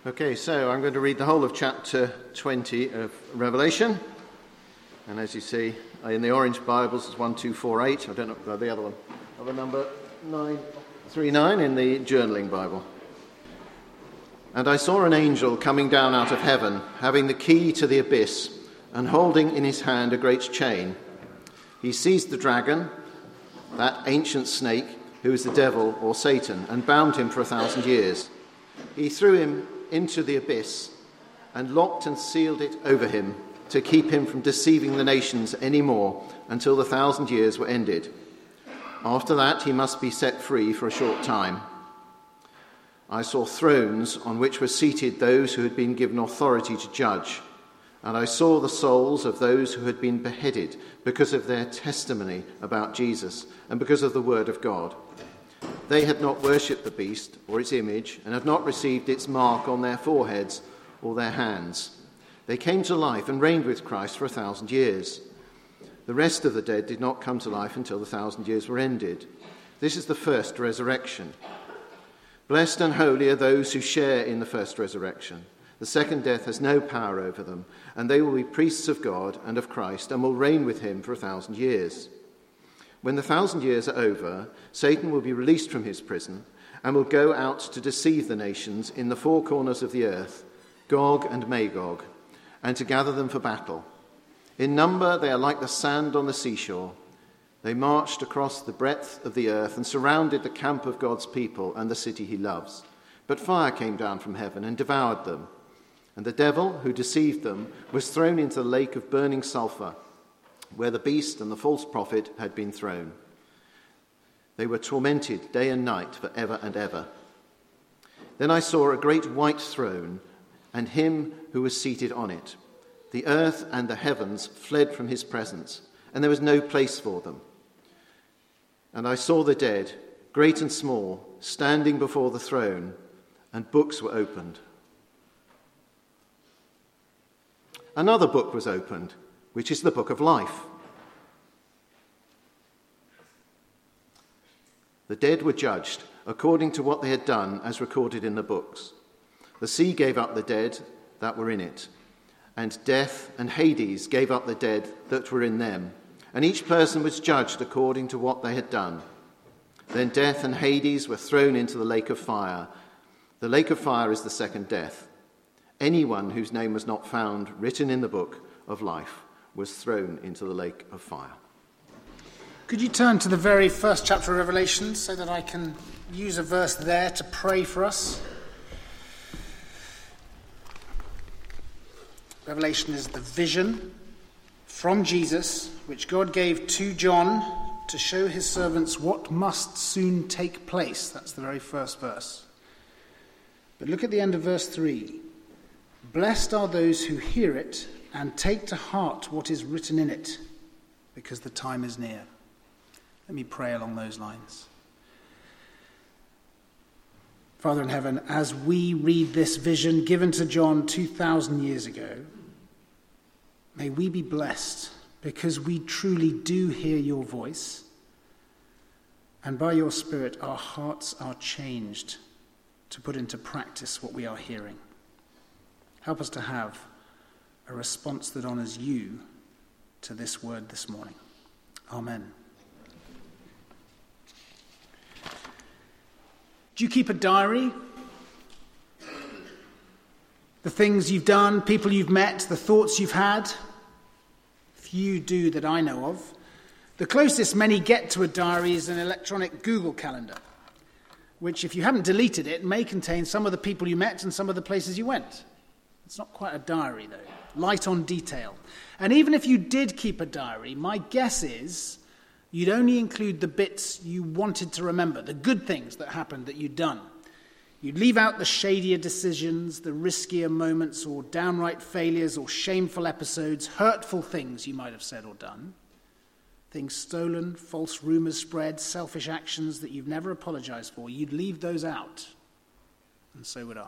Okay, so I'm going to read the whole of chapter 20 of Revelation. And as you see, in the orange Bibles, it's 1248. I don't know about the other one. Other number 939 in the journaling Bible. And I saw an angel coming down out of heaven, having the key to the abyss, and holding in his hand a great chain. He seized the dragon, that ancient snake, who is the devil or Satan, and bound him for 1,000 years. He threw him into the abyss and locked and sealed it over him to keep him from deceiving the nations any more until the 1,000 years were ended. After that, he must be set free for a short time. I saw thrones on which were seated those who had been given authority to judge, and I saw the souls of those who had been beheaded because of their testimony about Jesus and because of the word of God. They had not worshipped the beast or its image and had not received its mark on their foreheads or their hands. They came to life and reigned with Christ for 1,000 years. The rest of the dead did not come to life until the 1,000 years were ended. This is the first resurrection. Blessed and holy are those who share in the first resurrection. The second death has no power over them, and they will be priests of God and of Christ and will reign with him for 1,000 years. When the 1,000 years are over, Satan will be released from his prison and will go out to deceive the nations in the four corners of the earth, Gog and Magog, and to gather them for battle. In number, they are like the sand on the seashore. They marched across the breadth of the earth and surrounded the camp of God's people and the city he loves. But fire came down from heaven and devoured them. And the devil who deceived them was thrown into the lake of burning sulfur, where the beast and the false prophet had been thrown. They were tormented day and night for ever and ever. Then I saw a great white throne and him who was seated on it. The earth and the heavens fled from his presence, and there was no place for them. And I saw the dead, great and small, standing before the throne, and books were opened. Another book was opened, which is the book of life. The dead were judged according to what they had done as recorded in the books. The sea gave up the dead that were in it, and death and Hades gave up the dead that were in them, and each person was judged according to what they had done. Then death and Hades were thrown into the lake of fire. The lake of fire is the second death. Anyone whose name was not found written in the book of life was thrown into the lake of fire. Could you turn to the very first chapter of Revelation so that I can use a verse there to pray for us? Revelation is the vision from Jesus, which God gave to John to show his servants what must soon take place. That's the very first verse. But look at the end of verse 3. Blessed are those who hear it and take to heart what is written in it, because the time is near. Let me pray along those lines. Father in heaven, as we read this vision given to John 2,000 years ago, may we be blessed because we truly do hear your voice, and by your Spirit our hearts are changed to put into practice what we are hearing. Help us to have a response that honours you to this word this morning. Amen. Do you keep a diary? The things you've done, people you've met, the thoughts you've had? Few do that I know of. The closest many get to a diary is an electronic Google Calendar, which, if you haven't deleted it, may contain some of the people you met and some of the places you went. It's not quite a diary, though. Light on detail. And even if you did keep a diary, my guess is you'd only include the bits you wanted to remember, the good things that happened that you'd done. You'd leave out the shadier decisions, the riskier moments, or downright failures, or shameful episodes, hurtful things you might have said or done. Things stolen, false rumours spread, selfish actions that you've never apologised for. You'd leave those out. And so would I.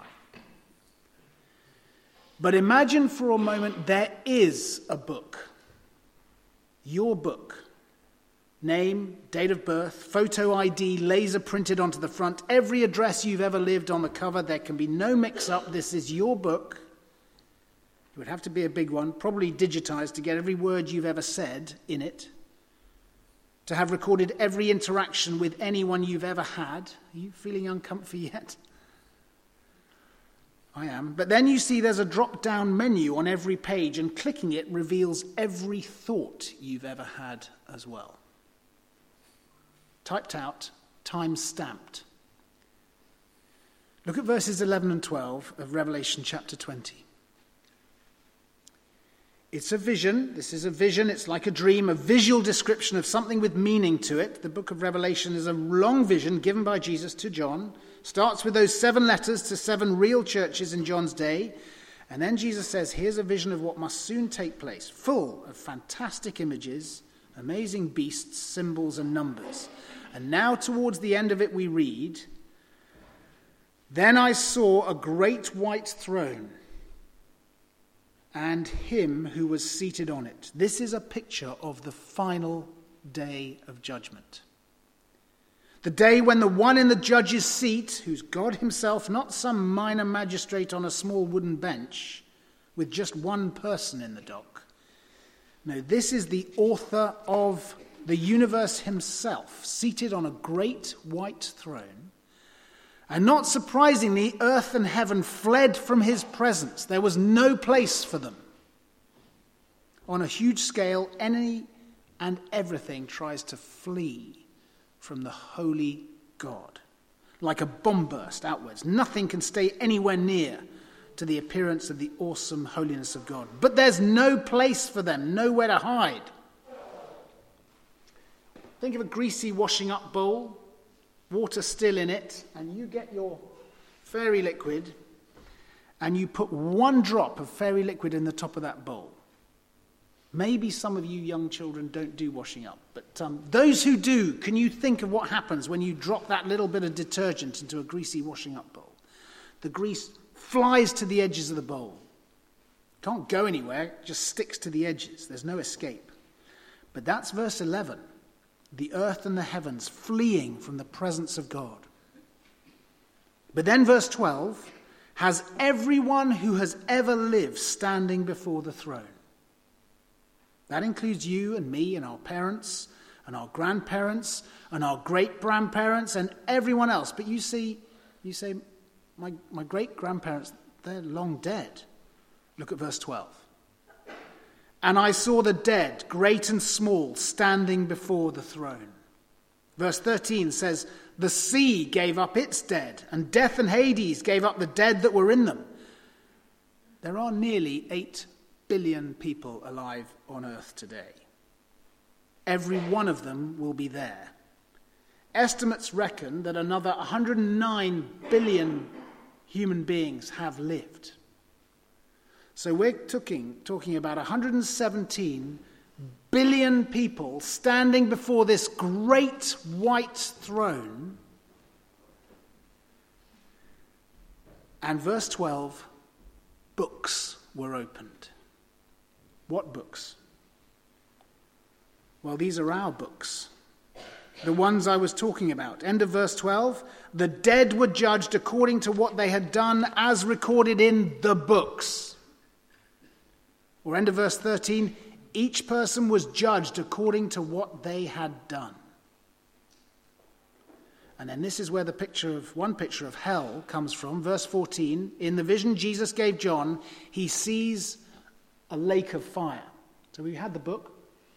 But imagine for a moment there is a book. Your book. Name, date of birth, photo ID, laser printed onto the front, every address you've ever lived on the cover. There can be no mix-up. This is your book. It would have to be a big one, probably digitized to get every word you've ever said in it, to have recorded every interaction with anyone you've ever had. Are you feeling uncomfy yet? I am. But then you see there's a drop-down menu on every page, and clicking it reveals every thought you've ever had as well. Typed out, time-stamped. Look at verses 11 and 12 of Revelation chapter 20. It's a vision. This is a vision. It's like a dream, a visual description of something with meaning to it. The book of Revelation is a long vision given by Jesus to John. Starts with those 7 letters to 7 real churches in John's day. And then Jesus says, here's a vision of what must soon take place, full of fantastic images, amazing beasts, symbols, and numbers. And now towards the end of it we read, then I saw a great white throne and him who was seated on it. This is a picture of the final day of judgment. The day when the one in the judge's seat, who's God himself, not some minor magistrate on a small wooden bench with just one person in the dock. No, this is the author of the universe himself, seated on a great white throne. And not surprisingly, earth and heaven fled from his presence. There was no place for them. On a huge scale, any and everything tries to flee from the holy God. Like a bomb burst outwards. Nothing can stay anywhere near to the appearance of the awesome holiness of God. But there's no place for them, nowhere to hide. Think of a greasy washing up bowl, water still in it, and you get your fairy liquid and you put one drop of fairy liquid in the top of that bowl. Maybe some of you young children don't do washing up, but those who do, can you think of what happens when you drop that little bit of detergent into a greasy washing up bowl? The grease flies to the edges of the bowl. Can't go anywhere, it just sticks to the edges. There's no escape. But that's verse 11. The earth and the heavens fleeing from the presence of God. But then verse 12 has everyone who has ever lived standing before the throne. That includes you and me and our parents and our grandparents and our great-grandparents and everyone else. But you say, my great-grandparents, they're long dead. Look at verse 12. And I saw the dead, great and small, standing before the throne. Verse 13 says, the sea gave up its dead, and death and Hades gave up the dead that were in them. There are nearly 8 billion people alive on earth today. Every one of them will be there. Estimates reckon that another 109 billion human beings have lived. So we're talking about 117 billion people standing before this great white throne. And verse 12, books were opened. What books? Well, these are our books. The ones I was talking about. End of verse 12. The dead were judged according to what they had done as recorded in the books. Or end of verse 13, each person was judged according to what they had done. And then this is where one picture of hell comes from. Verse 14, in the vision Jesus gave John, he sees a lake of fire. So we had the book.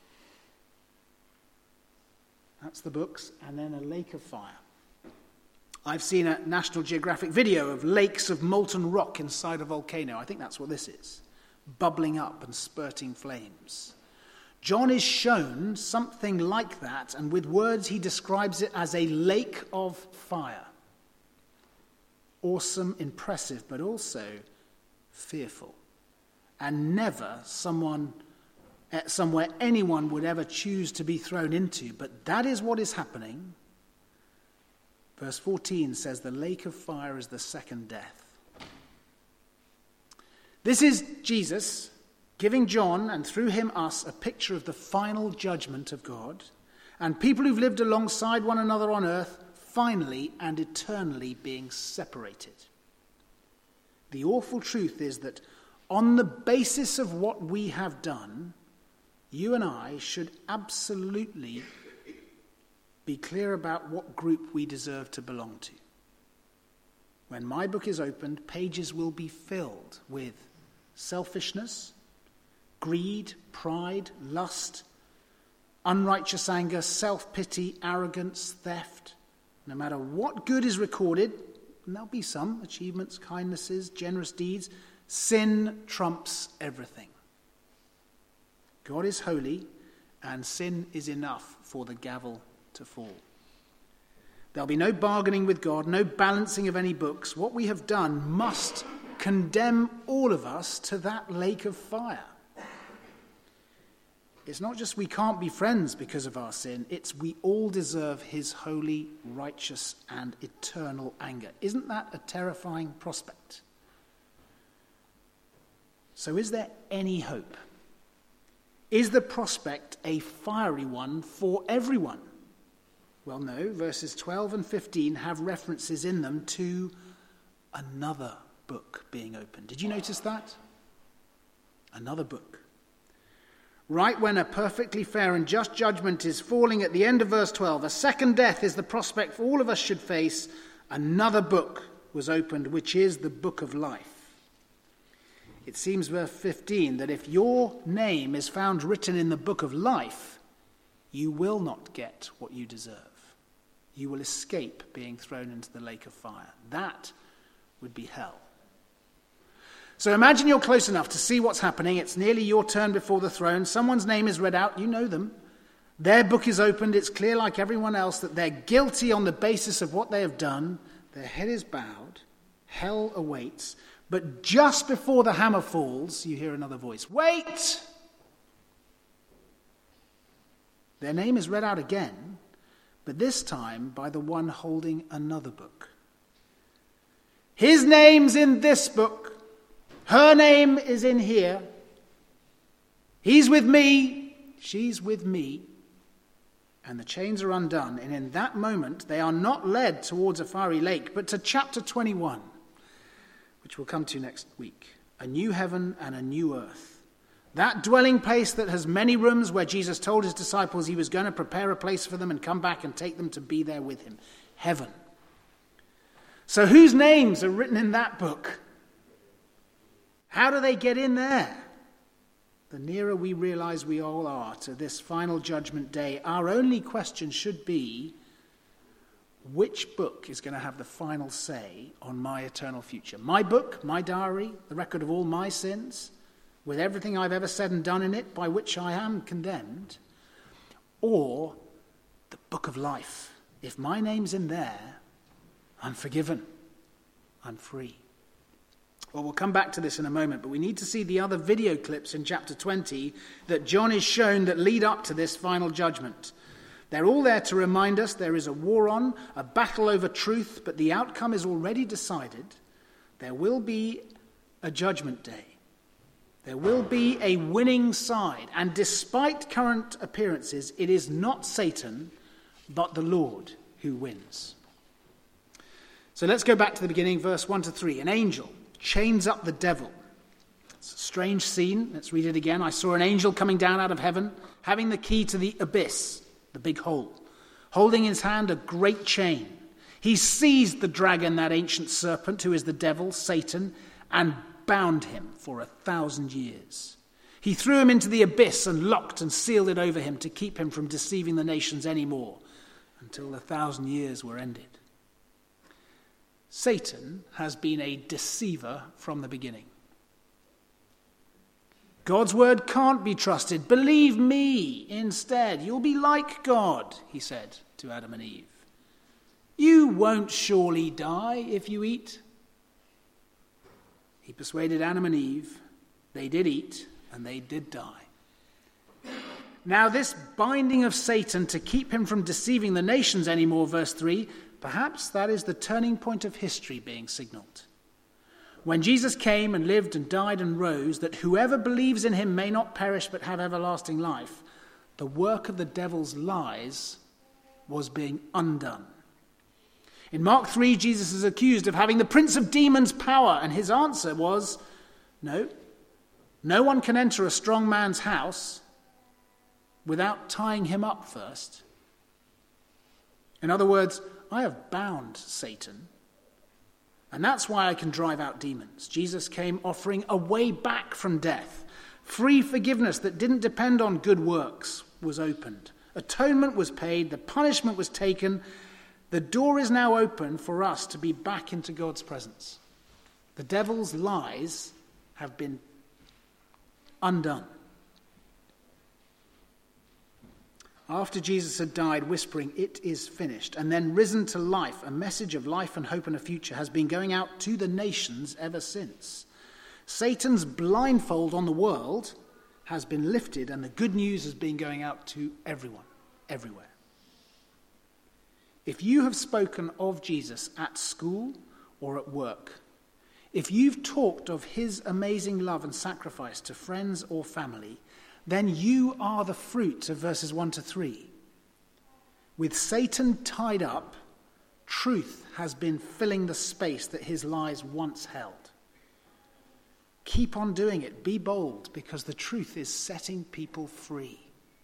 That's the books, and then a lake of fire. I've seen a National Geographic video of lakes of molten rock inside a volcano. I think that's what this is. Bubbling up and spurting flames. John is shown something like that, and with words he describes it as a lake of fire. Awesome, impressive, but also fearful. And never somewhere anyone would ever choose to be thrown into. But that is what is happening. Verse 14 says the lake of fire is the second death. This is Jesus giving John, and through him us, a picture of the final judgment of God. and people who've lived alongside one another on earth, finally and eternally being separated. The awful truth is that on the basis of what we have done, you and I should absolutely be clear about what group we deserve to belong to. When my book is opened, pages will be filled with selfishness, greed, pride, lust, unrighteous anger, self-pity, arrogance, theft. No matter what good is recorded, and there'll be some achievements, kindnesses, generous deeds, sin trumps everything. God is holy, and sin is enough for the gavel to fall. There'll be no bargaining with God, no balancing of any books. What we have done must condemn all of us to that lake of fire. It's not just we can't be friends because of our sin, it's we all deserve his holy, righteous, and eternal anger. Isn't that a terrifying prospect? So is there any hope? Is the prospect a fiery one for everyone? Well, no. Verses 12 and 15 have references in them to another book being opened. Did you notice that? Another book. Right when a perfectly fair and just judgment is falling at the end of verse 12, a second death is the prospect for all of us should face. Another book was opened, which is the book of life. It seems, verse 15, that if your name is found written in the book of life, you will not get what you deserve. You will escape being thrown into the lake of fire. That would be hell. So imagine you're close enough to see what's happening. It's nearly your turn before the throne. Someone's name is read out. You know them. Their book is opened. It's clear, like everyone else, that they're guilty on the basis of what they have done. Their head is bowed. Hell awaits. But just before the hammer falls, you hear another voice. Wait! Their name is read out again, but this time by the one holding another book. His name's in this book. Her name is in here. He's with me. She's with me. And the chains are undone. And in that moment, they are not led towards a fiery lake, but to chapter 21, which we'll come to next week. A new heaven and a new earth. That dwelling place that has many rooms, where Jesus told his disciples he was going to prepare a place for them and come back and take them to be there with him. Heaven. So whose names are written in that book? How do they get in there? The nearer we realize we all are to this final judgment day, our only question should be, which book is going to have the final say on my eternal future? My book, my diary, the record of all my sins, with everything I've ever said and done in it, by which I am condemned, or the book of life? If my name's in there, I'm forgiven. I'm free. Well, we'll come back to this in a moment, but we need to see the other video clips in chapter 20 that John is shown that lead up to this final judgment. They're all there to remind us there is a war on, a battle over truth, but the outcome is already decided. There will be a judgment day. There will be a winning side, and despite current appearances, it is not Satan, but the Lord who wins. So let's go back to the beginning, verse 1 to 3. An angel chains up the devil. It's a strange scene. Let's read it again. I saw an angel coming down out of heaven, having the key to the abyss, the big hole, holding in his hand a great chain. He seized the dragon, that ancient serpent, who is the devil, Satan, and bound him for 1,000 years. He threw him into the abyss and locked and sealed it over him to keep him from deceiving the nations anymore until the 1,000 years were ended. Satan has been a deceiver from the beginning. God's word can't be trusted. Believe me instead. You'll be like God, he said to Adam and Eve. You won't surely die if you eat. He persuaded Adam and Eve. They did eat, and they did die. Now this binding of Satan to keep him from deceiving the nations anymore, verse 3, perhaps that is the turning point of history being signaled. When Jesus came and lived and died and rose, that whoever believes in him may not perish but have everlasting life, The work of the devil's lies was being undone. In Mark 3, Jesus is accused of having the prince of demons' power, and his answer was, no one can enter a strong man's house without tying him up first. In other words, I have bound Satan, and that's why I can drive out demons. Jesus came offering a way back from death. Free forgiveness that didn't depend on good works was opened. Atonement was paid, the punishment was taken. The door is now open for us to be back into God's presence. The devil's lies have been undone. After Jesus had died, whispering, "It is finished," and then risen to life, a message of life and hope and a future has been going out to the nations ever since. Satan's blindfold on the world has been lifted, and the good news has been going out to everyone, everywhere. If you have spoken of Jesus at school or at work, if you've talked of his amazing love and sacrifice to friends or family, then you are the fruit of verses 1 to 3. With Satan tied up, truth has been filling the space that his lies once held. Keep on doing it. Be bold, because the truth is setting people free.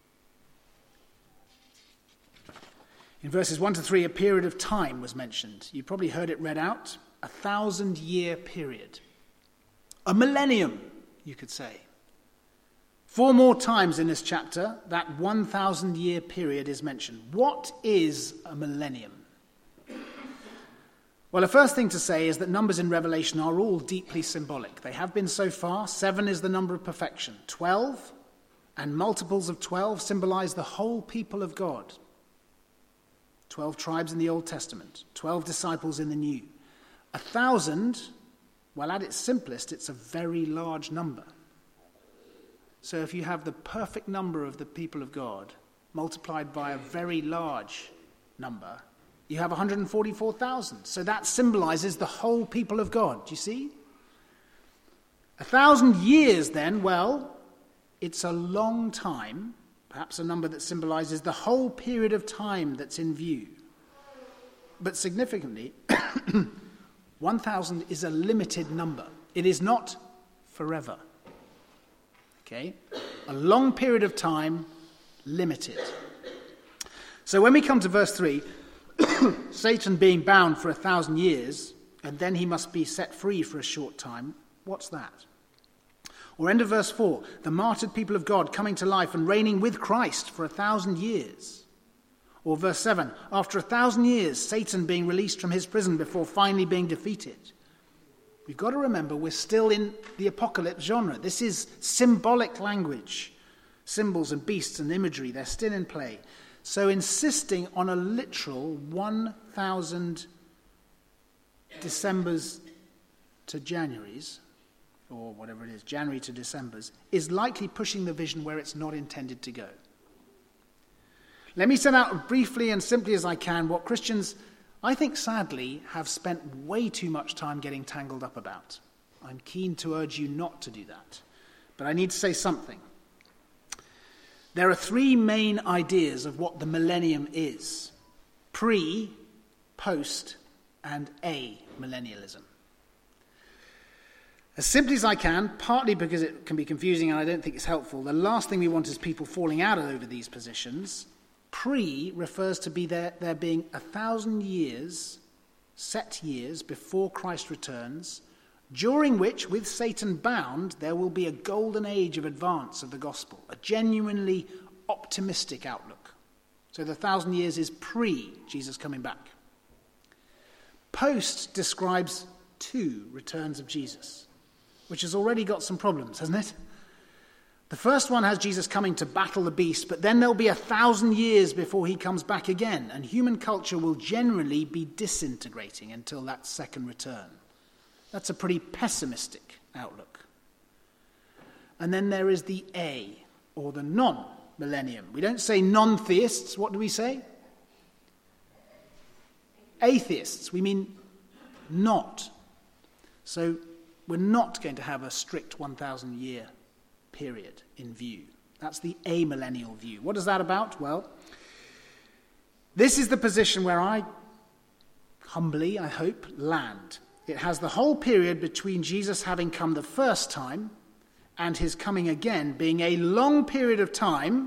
In verses 1 to 3, a period of time was mentioned. You probably heard it read out. 1,000-year period. A millennium, you could say. 4 more times in this chapter, that 1,000-year period is mentioned. What is a millennium? Well, the first thing to say is that numbers in Revelation are all deeply symbolic. They have been so far. 7 is the number of perfection. 12 and multiples of 12 symbolize the whole people of God. 12 tribes in the Old Testament, 12 disciples in the New. 1,000, well, at its simplest, it's a very large number. So if you have the perfect number of the people of God multiplied by a very large number, you have 144,000. So that symbolizes the whole people of God. Do you see? 1,000 years then, well, it's a long time, perhaps a number that symbolizes the whole period of time that's in view. But significantly, 1,000 is a limited number. It is not forever. Okay? A long period of time, limited. So when we come to verse 3, Satan being bound for 1,000 years, and then he must be set free for a short time, what's that? Or end of verse 4, the martyred people of God coming to life and reigning with Christ for 1,000 years. Or verse 7, after 1,000 years, Satan being released from his prison before finally being defeated. We've got to remember we're still in the apocalypse genre. This is symbolic language. Symbols and beasts and imagery, they're still in play. So insisting on a literal 1,000 Decembers to Januaries, or whatever it is, January to Decembers, is likely pushing the vision where it's not intended to go. Let me set out briefly and simply as I can what Christians, I think sadly, have spent way too much time getting tangled up about. I'm keen to urge you not to do that, but I need to say something. There are 3 main ideas of what the millennium is: pre, post, and amillennialism. As simply as I can, partly because it can be confusing and I don't think it's helpful, the last thing we want is people falling out over these positions. Pre refers to there being 1,000 years, set years, before Christ returns, during which, with Satan bound, there will be a golden age of advance of the gospel, a genuinely optimistic outlook. So the 1,000 years is pre-Jesus coming back. Post describes 2 returns of Jesus, which has already got some problems, hasn't it? The first one has Jesus coming to battle the beast, but then there'll be 1,000 years before he comes back again, and human culture will generally be disintegrating until that second return. That's a pretty pessimistic outlook. And then there is the A, or the non-millennium. We don't say non-theists. What do we say? Atheists. We mean not. So we're not going to have a strict 1,000-year period in view. That's the amillennial view. What is that about? Well, this is the position where I humbly, I hope, land. It has the whole period between Jesus having come the first time and his coming again being a long period of time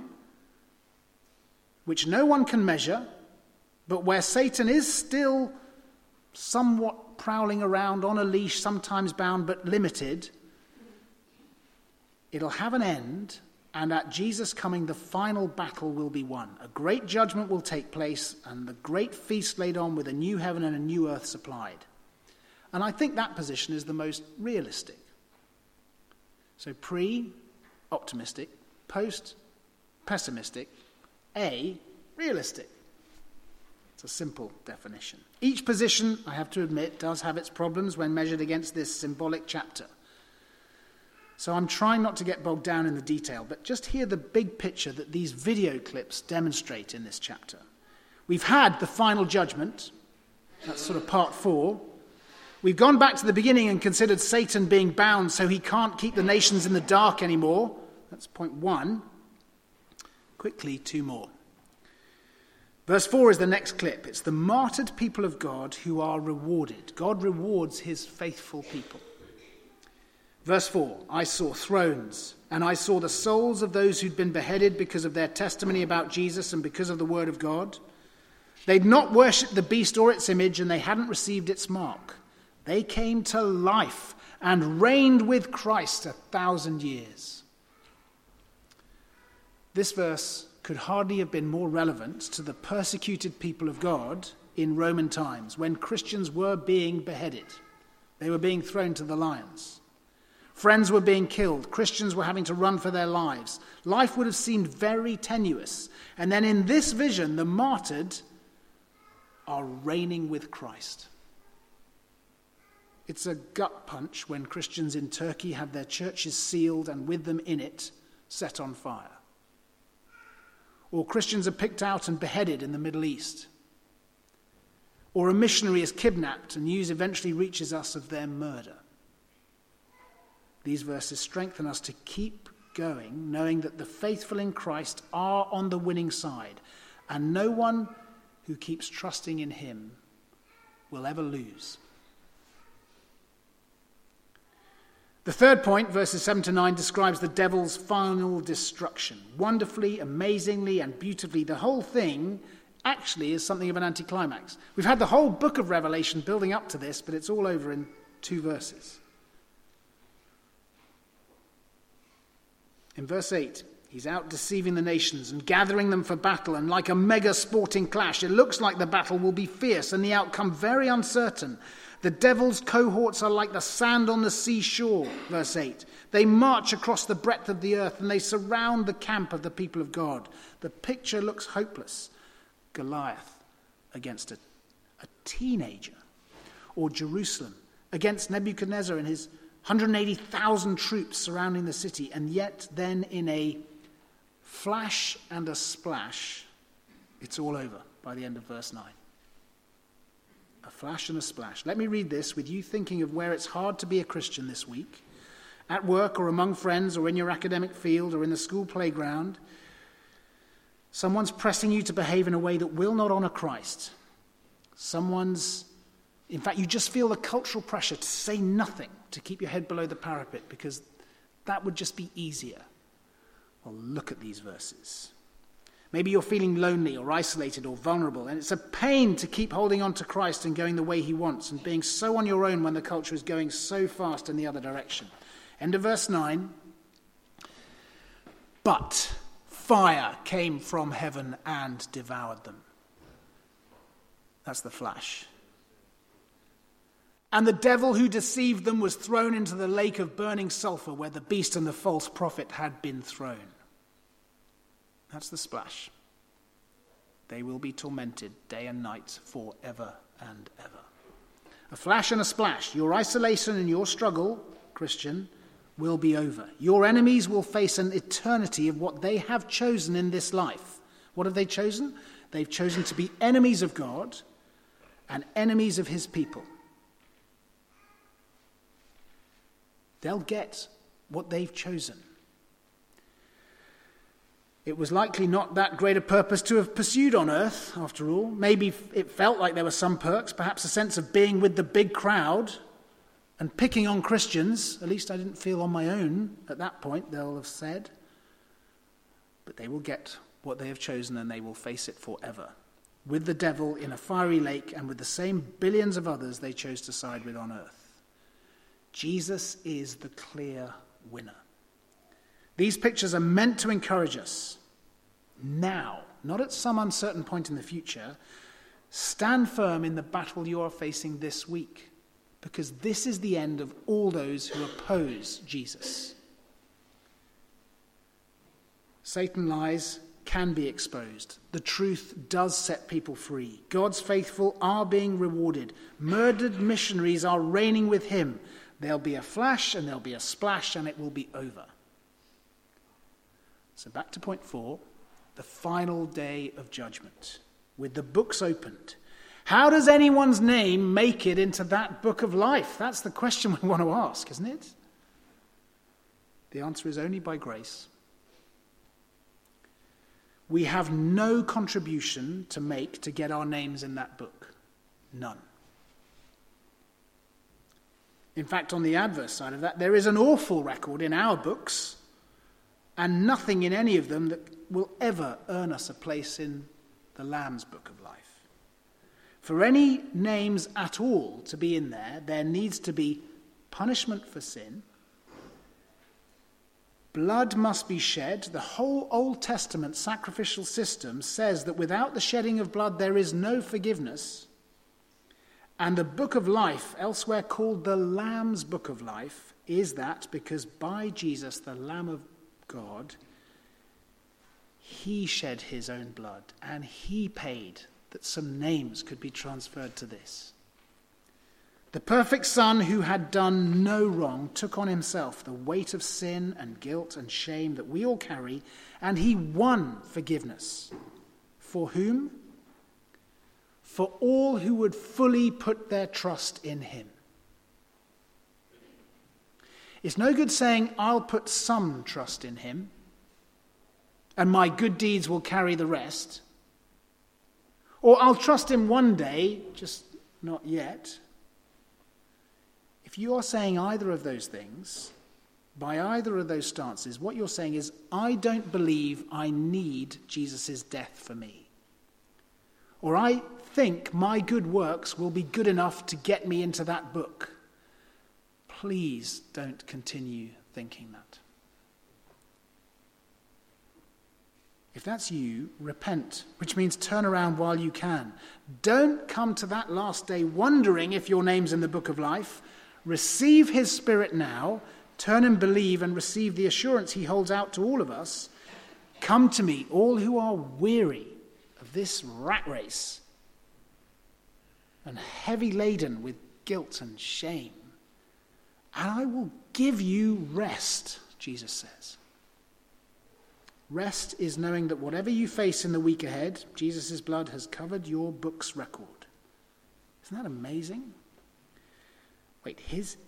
which no one can measure, but where Satan is still somewhat prowling around on a leash, sometimes bound but limited. It'll have an end, and at Jesus' coming, the final battle will be won. A great judgment will take place, and the great feast laid on with a new heaven and a new earth supplied. And I think that position is the most realistic. So pre-optimistic, post-pessimistic, realistic. It's a simple definition. Each position, I have to admit, does have its problems when measured against this symbolic chapter. So I'm trying not to get bogged down in the detail, but just hear the big picture that these video clips demonstrate in this chapter. We've had the final judgment. That's sort of part 4. We've gone back to the beginning and considered Satan being bound so he can't keep the nations in the dark anymore. That's point 1. Quickly, 2 more. Verse 4 is the next clip. It's the martyred people of God who are rewarded. God rewards his faithful people. Verse 4, I saw thrones, and I saw the souls of those who'd been beheaded because of their testimony about Jesus and because of the word of God. They'd not worshipped the beast or its image, and they hadn't received its mark. They came to life and reigned with Christ 1,000 years. This verse could hardly have been more relevant to the persecuted people of God in Roman times, when Christians were being beheaded. They were being thrown to the lions. Friends were being killed. Christians were having to run for their lives. Life would have seemed very tenuous. And then in this vision, the martyred are reigning with Christ. It's a gut punch when Christians in Turkey have their churches sealed and with them in it set on fire. Or Christians are picked out and beheaded in the Middle East. Or a missionary is kidnapped and news eventually reaches us of their murder. These verses strengthen us to keep going, knowing that the faithful in Christ are on the winning side, and no one who keeps trusting in him will ever lose. The third point, verses 7 to 9, describes the devil's final destruction. Wonderfully, amazingly, and beautifully, the whole thing actually is something of an anticlimax. We've had the whole book of Revelation building up to this, but it's all over in 2 verses. In verse 8, he's out deceiving the nations and gathering them for battle, and like a mega sporting clash, it looks like the battle will be fierce and the outcome very uncertain. The devil's cohorts are like the sand on the seashore, verse 8. They march across the breadth of the earth and they surround the camp of the people of God. The picture looks hopeless. Goliath against a teenager, or Jerusalem against Nebuchadnezzar and his 180,000 troops surrounding the city, and yet then in a flash and a splash, it's all over by the end of verse 9. A flash and a splash. Let me read this with you thinking of where it's hard to be a Christian this week, at work or among friends or in your academic field or in the school playground. Someone's pressing you to behave in a way that will not honor Christ. In fact, you just feel the cultural pressure to say nothing, to keep your head below the parapet, because that would just be easier. Well, look at these verses. Maybe you're feeling lonely or isolated or vulnerable, and it's a pain to keep holding on to Christ and going the way he wants and being so on your own when the culture is going so fast in the other direction. End of verse 9. But fire came from heaven and devoured them. That's the flash. And the devil who deceived them was thrown into the lake of burning sulfur where the beast and the false prophet had been thrown. That's the splash. They will be tormented day and night forever and ever. A flash and a splash. Your isolation and your struggle, Christian, will be over. Your enemies will face an eternity of what they have chosen in this life. What have they chosen? They've chosen to be enemies of God and enemies of his people. They'll get what they've chosen. It was likely not that great a purpose to have pursued on earth, after all. Maybe it felt like there were some perks, perhaps a sense of being with the big crowd and picking on Christians. At least I didn't feel on my own at that point, they'll have said. But they will get what they have chosen and they will face it forever, with the devil in a fiery lake and with the same billions of others they chose to side with on earth. Jesus is the clear winner. These pictures are meant to encourage us now, not at some uncertain point in the future. Stand firm in the battle you are facing this week, because this is the end of all those who oppose Jesus. Satan lies can be exposed. The truth does set people free. God's faithful are being rewarded. Murdered missionaries are reigning with him. There'll be a flash and there'll be a splash and it will be over. So back to point 4, the final day of judgment, with the books opened. How does anyone's name make it into that book of life? That's the question we want to ask, isn't it? The answer is only by grace. We have no contribution to make to get our names in that book. None. In fact, on the adverse side of that, there is an awful record in our books and nothing in any of them that will ever earn us a place in the Lamb's book of life. For any names at all to be in there, there needs to be punishment for sin. Blood must be shed. The whole Old Testament sacrificial system says that without the shedding of blood, there is no forgiveness. And the book of life, elsewhere called the Lamb's book of life, is that because by Jesus, the Lamb of God, he shed his own blood and he paid that some names could be transferred to this. The perfect Son who had done no wrong took on himself the weight of sin and guilt and shame that we all carry, and he won forgiveness. For whom? For all who would fully put their trust in him. It's no good saying, I'll put some trust in him, and my good deeds will carry the rest. Or I'll trust him one day, just not yet. If you are saying either of those things, by either of those stances, what you're saying is, I don't believe I need Jesus' death for me. Or I think my good works will be good enough to get me into that book. Please don't continue thinking that. If that's you, repent, which means turn around while you can. Don't come to that last day wondering if your name's in the book of life. Receive his Spirit now, turn and believe and receive the assurance he holds out to all of us. Come to me, all who are weary of this rat race and heavy laden with guilt and shame, and I will give you rest, Jesus says. Rest is knowing that whatever you face in the week ahead, Jesus' blood has covered your book's record. Isn't that amazing? Wait, his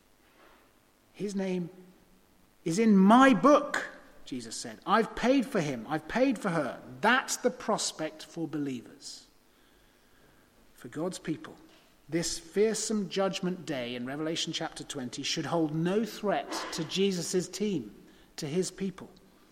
name is in my book, Jesus said. I've paid for him. I've paid for her. That's the prospect for believers. For God's people, this fearsome judgment day in Revelation chapter 20 should hold no threat to Jesus' team, to his people.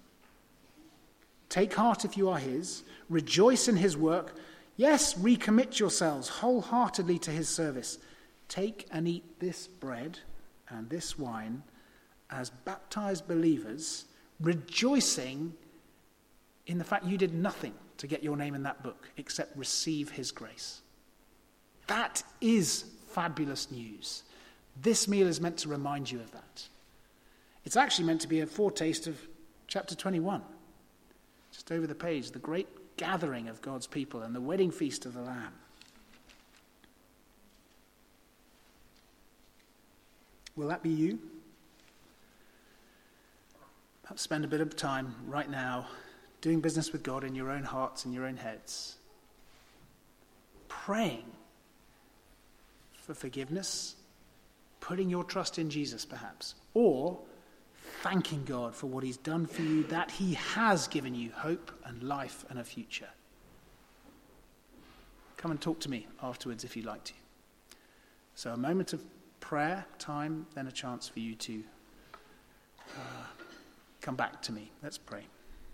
Take heart if you are his. Rejoice in his work. Yes, recommit yourselves wholeheartedly to his service. Take and eat this bread and this wine as baptized believers, rejoicing in the fact you did nothing to get your name in that book except receive his grace. That is fabulous news. This meal is meant to remind you of that. It's actually meant to be a foretaste of chapter 21. Just over the page, the great gathering of God's people and the wedding feast of the Lamb. Will that be you? Perhaps spend a bit of time right now doing business with God in your own hearts and your own heads. Praying for forgiveness, putting your trust in Jesus perhaps, or thanking God for what he's done for you, that he has given you hope and life and a future. Come and talk to me afterwards if you'd like to. So a moment of prayer time, then a chance for you to come back to me. Let's pray.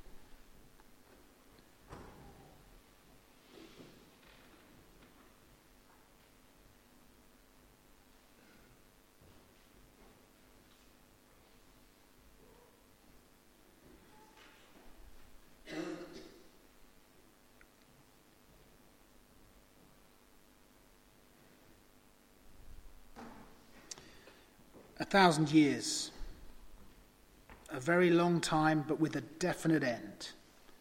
A 1,000 years, a very long time, but with a definite end.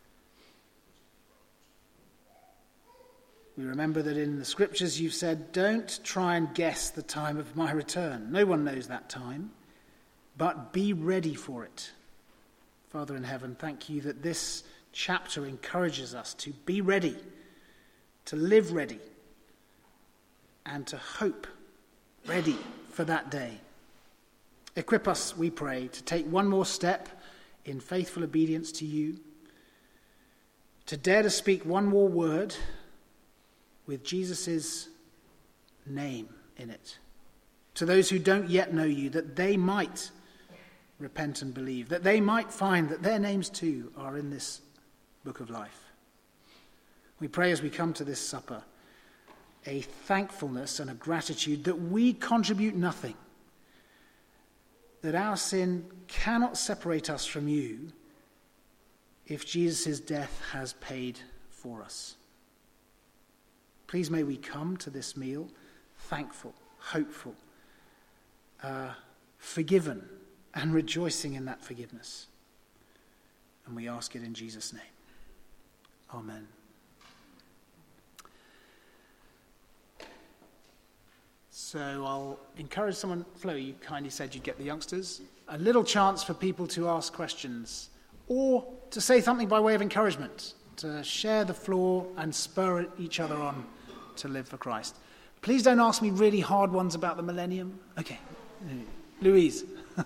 We remember that in the scriptures you've said, don't try and guess the time of my return. No one knows that time, but be ready for it. Father in heaven, thank you that this chapter encourages us to be ready, to live ready, and to hope ready for that day. Equip us, we pray, to take one more step in faithful obedience to you, to dare to speak one more word with Jesus' name in it, to those who don't yet know you, that they might repent and believe, that they might find that their names too are in this book of life. We pray as we come to this supper, a thankfulness and a gratitude that we contribute nothing, that our sin cannot separate us from you if Jesus' death has paid for us. Please may we come to this meal thankful, hopeful, forgiven, and rejoicing in that forgiveness. And we ask it in Jesus' name. Amen. So I'll encourage someone. Flo, you kindly said you'd get the youngsters. A little chance for people to ask questions or to say something by way of encouragement, to share the floor and spur each other on to live for Christ. Please don't ask me really hard ones about the millennium. Okay. Louise.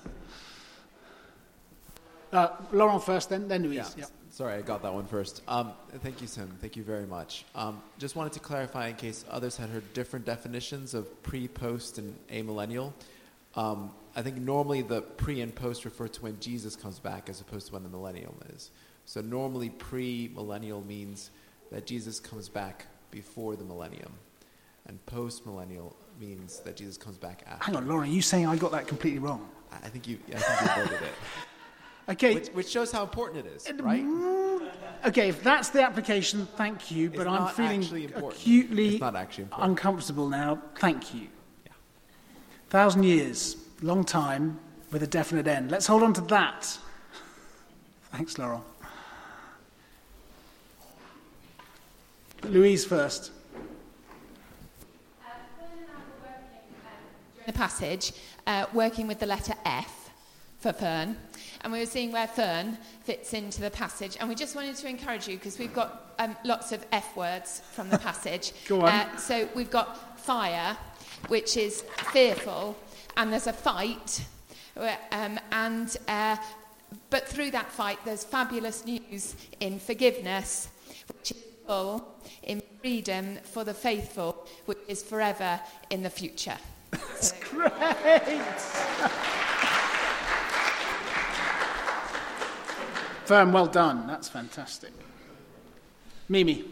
Laurent first, then Louise. Yeah. Sorry, I got that one first. Thank you, Tim. Thank you very much. Just wanted to clarify in case others had heard different definitions of pre, post, and amillennial. I think normally the pre and post refer to when Jesus comes back as opposed to when the millennium is. So normally pre-millennial means that Jesus comes back before the millennium. And post-millennial means that Jesus comes back after. Hang on, Lauren, are you saying I got that completely wrong? I think you voted it. Okay. Which shows how important it is, right? Okay, if that's the application, thank you, but I'm feeling acutely uncomfortable now. Thank you. Yeah. 1,000 years, long time, with a definite end. Let's hold on to that. Thanks, Laurent. Louise first. The passage, working with the letter F for Fern. And we were seeing where Fern fits into the passage. And we just wanted to encourage you, because we've got lots of F words from the passage. Go on. So we've got fire, which is fearful, and there's a fight. But through that fight, there's fabulous news in forgiveness, which is full, in freedom for the faithful, which is forever in the future. That's great! Fern, well done. That's fantastic. Mimi.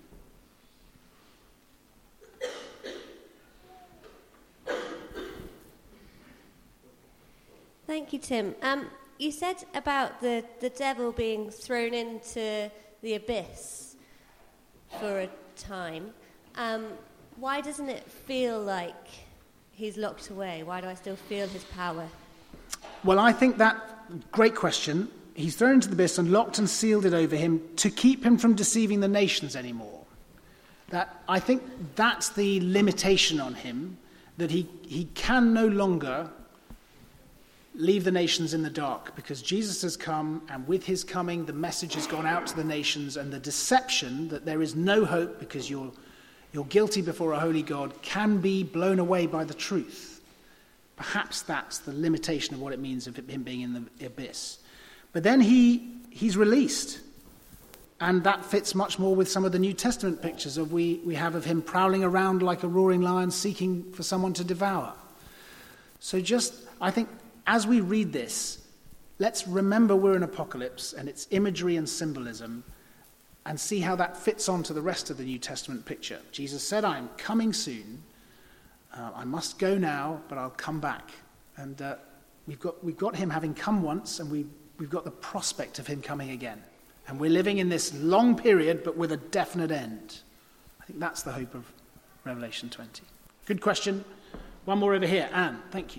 Thank you, Tim. You said about the devil being thrown into the abyss for a time. Why doesn't it feel like he's locked away? Why do I still feel his power? Well, I think that, great question. He's thrown into the abyss and locked and sealed it over him to keep him from deceiving the nations anymore. I think that's the limitation on him, that he can no longer leave the nations in the dark, because Jesus has come, and with his coming, the message has gone out to the nations, and the deception that there is no hope because you're guilty before a holy God can be blown away by the truth. Perhaps that's the limitation of what it means of him being in the abyss. But then he's released. And that fits much more with some of the New Testament pictures we have of him prowling around like a roaring lion seeking for someone to devour. So I think, as we read this, let's remember we're in Apocalypse and its imagery and symbolism, and see how that fits onto the rest of the New Testament picture. Jesus said, I am coming soon. I must go now, but I'll come back. And we've got him having come once, and we've got the prospect of him coming again. And we're living in this long period, but with a definite end. I think that's the hope of Revelation 20. Good question. One more over here. Anne, thank you.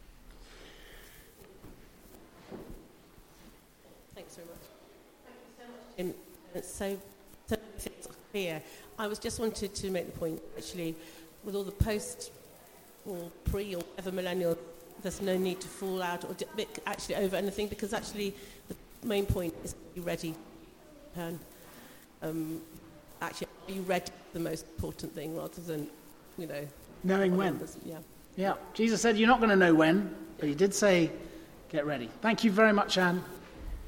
Thanks very much. Thank you so much, Jim. It's so clear. I just wanted to make the point, actually, with all the post or pre or whatever millennial, there's no need to fall out or actually over anything, because actually the main point is to be ready. Actually, are you ready? The most important thing, rather than, knowing when. Yeah. Jesus said you're not going to know when, but he did say, get ready. Thank you very much, Anne.